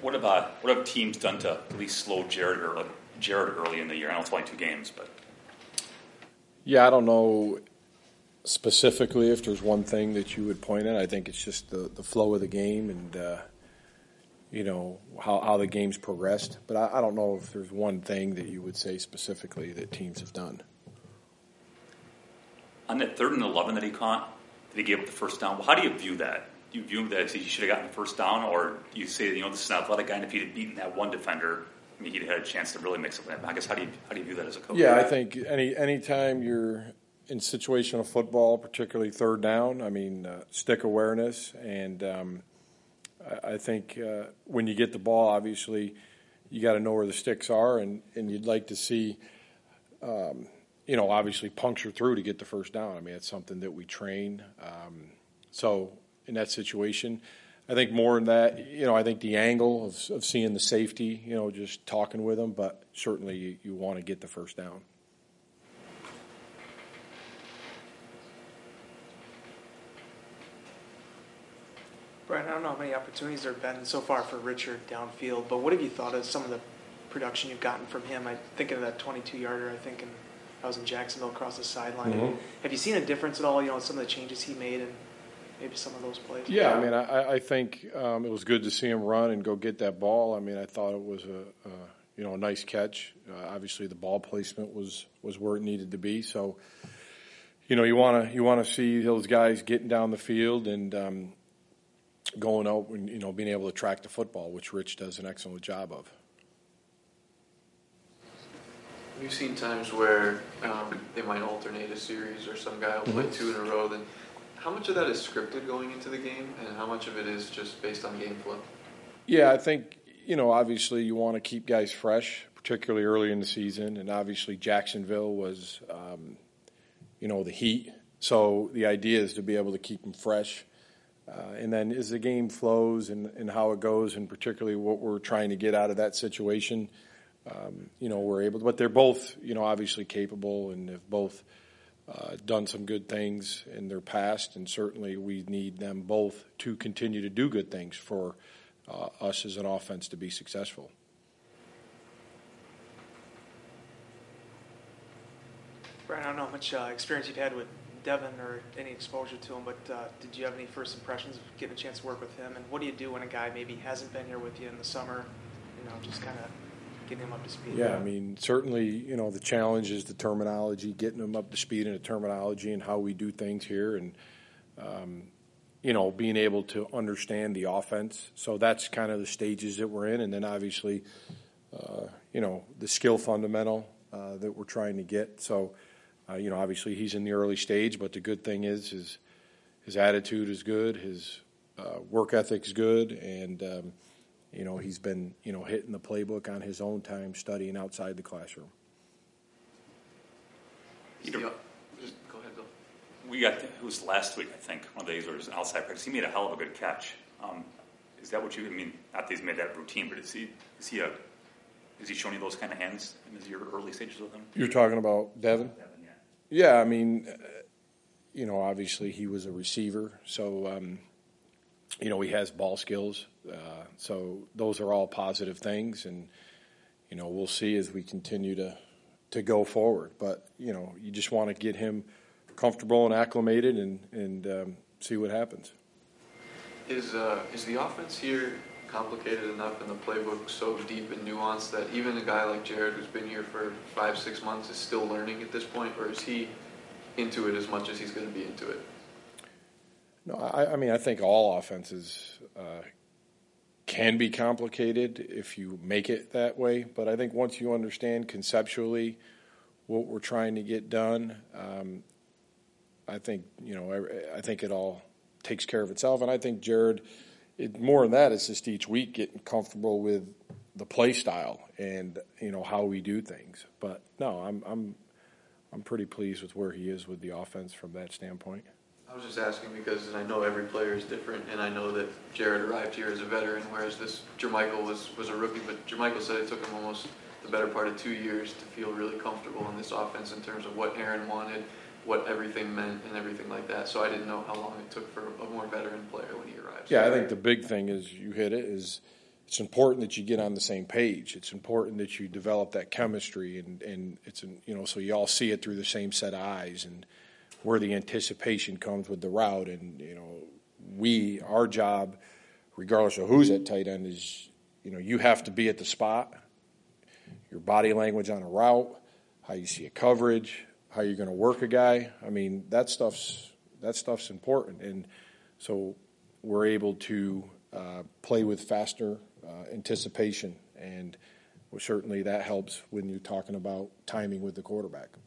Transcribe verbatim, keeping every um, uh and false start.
what have uh, what have teams done to at least slow Jared early, Jared early in the year? I know it's only two games, but yeah, I don't know specifically if there's one thing that you would point at. I think it's just the, the flow of the game and uh, you know how how the game's progressed. But I, I don't know if there's one thing that you would say specifically that teams have done. On that third and eleven that he caught, that he gave up the first down. Well, how do you view that? Do you view that as he should have gotten the first down, or do you say, you know, this is an athletic guy, and if he'd have beaten that one defender, I mean, he'd have had a chance to really mix it up? I guess how do you how do you view that as a coach? Yeah, I think any any time you're in situational football, particularly third down, I mean, uh, stick awareness, and um, I, I think uh, when you get the ball, obviously, you got to know where the sticks are, and, and you'd like to see. Um, you know, obviously puncture through to get the first down. I mean, it's something that we train. Um, so in that situation, I think more in that, you know, I think the angle of, of seeing the safety, you know, just talking with them, but certainly you, you want to get the first down. Brian, I don't know how many opportunities there have been so far for Richard downfield, but what have you thought of some of the production you've gotten from him? I think of that twenty-two-yarder, I think, and I was in Jacksonville across the sideline. Mm-hmm. Have you seen a difference at all, you know, some of the changes he made and maybe some of those plays? Yeah, I mean, I, I think um, it was good to see him run and go get that ball. I mean, I thought it was a, a you know, a nice catch. Uh, obviously, the ball placement was, was where it needed to be. So, you know, you want to you want to see those guys getting down the field and um, going out and, you know, being able to track the football, which Rich does an excellent job of. We've seen times where um, they might alternate a series or some guy will play Mm-hmm. two in a row. Then how much of that is scripted going into the game and how much of it is just based on game flow? Yeah, I think, you know, obviously you want to keep guys fresh, particularly early in the season. And obviously Jacksonville was, um, you know, the heat. So the idea is to be able to keep them fresh. Uh, and then as the game flows and, and how it goes, and particularly what we're trying to get out of that situation, Um, you know, we're able to, but they're both, you know, obviously capable and have both uh, done some good things in their past, and certainly we need them both to continue to do good things for uh, us as an offense to be successful. Brian, I don't know how much uh, experience you've had with Devin or any exposure to him, but uh, did you have any first impressions of getting a chance to work with him? And what do you do when a guy maybe hasn't been here with you in the summer, you know, just kind of getting him up to speed? Yeah, I mean, certainly, you know, the challenge is the terminology, getting them up to speed in the terminology and how we do things here, and, um, you know, being able to understand the offense. So that's kind of the stages that we're in. And then obviously, uh, you know, the skill fundamental uh, that we're trying to get. So, uh, you know, obviously he's in the early stage, but the good thing is his, his attitude is good, his uh, work ethic's good, and, um, you know, he's been, you know, hitting the playbook on his own time, studying outside the classroom. You know, Just go ahead, Bill. we got, it was last week, I think, one of the days where it was an outside practice. He made a hell of a good catch. Um, is that what you, I mean, not that he's made that routine, but is he, is he a, is he showing you those kind of hands in your early stages with him? You're talking about Devin? Devin, yeah. Yeah, I mean, uh, you know, obviously he was a receiver, so, um, you know, he has ball skills. Uh, so those are all positive things, and, you know, we'll see as we continue to, to go forward. But, you know, you just want to get him comfortable and acclimated and, and um, see what happens. Is uh, is the offense here complicated enough and the playbook so deep and nuanced that even a guy like Jared, who's been here for five, six months, is still learning at this point, or is he into it as much as he's going to be into it? No, I, I mean, I think all offenses uh, can be complicated if you make it that way. But I think once you understand conceptually what we're trying to get done, um, I think, you know, I, I think it all takes care of itself. And I think Jared, it, more than that, it's just each week getting comfortable with the play style and, you know, how we do things. But no, I'm I'm I'm pretty pleased with where he is with the offense from that standpoint. I was just asking because I know every player is different, and I know that Jared arrived here as a veteran, whereas this Jermichael was, was a rookie. But Jermichael said it took him almost the better part of two years to feel really comfortable in this offense in terms of what Aaron wanted, what everything meant, and everything like that. So I didn't know how long it took for a more veteran player when he arrived. Yeah, I think the big thing is you hit it is, it's important that you get on the same page. It's important that you develop that chemistry, and, and it's, you know, so you all see it through the same set of eyes, and where the anticipation comes with the route. And, you know, we, our job, regardless of who's at tight end, is, you know, you have to be at the spot, your body language on a route, how you see a coverage, how you're going to work a guy. I mean, that stuff's that stuff's important, and so we're able to uh, play with faster uh, anticipation, and well, certainly that helps when you're talking about timing with the quarterback.